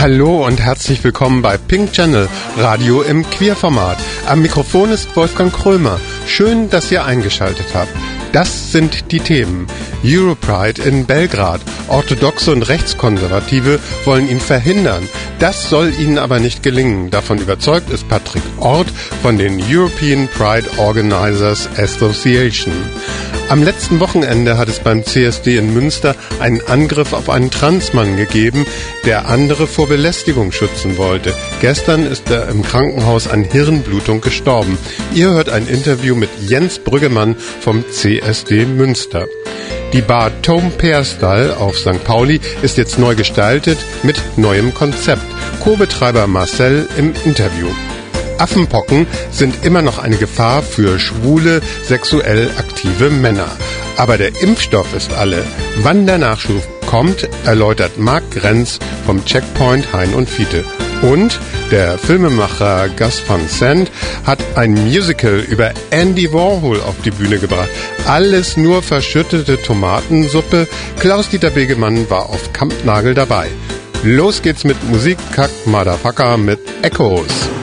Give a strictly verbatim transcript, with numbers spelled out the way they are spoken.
Hallo und herzlich willkommen bei Pink Channel, Radio im Queerformat. Am Mikrofon ist Wolfgang Krömer. Schön, dass ihr eingeschaltet habt. Das sind die Themen. Europride in Belgrad. Orthodoxe und Rechtskonservative wollen ihn verhindern. Das soll ihnen aber nicht gelingen. Davon überzeugt ist Patrick Ort von den European Pride Organizers Association. Am letzten Wochenende hat es beim C S D in Münster einen Angriff auf einen Transmann gegeben, der andere vor Belästigung schützen wollte. Gestern ist er im Krankenhaus an Hirnblutung gestorben. Ihr hört ein Interview mit Jens Brüggemann vom C S D Münster. Die Bar Tom Perstall auf Sankt Pauli ist jetzt neu gestaltet mit neuem Konzept. Co-Betreiber Marcel im Interview. Affenpocken sind immer noch eine Gefahr für schwule, sexuell aktive Männer. Aber der Impfstoff ist alle. Wann der Nachschub kommt, erläutert Marc Grenz vom Checkpoint Hein und Fiete. Und der Filmemacher Gus Van Sant hat ein Musical über Andy Warhol auf die Bühne gebracht. Alles nur verschüttete Tomatensuppe. Klaus-Dieter Begemann war auf Kampnagel dabei. Los geht's mit Musik, Kack, Motherfucker mit Echos.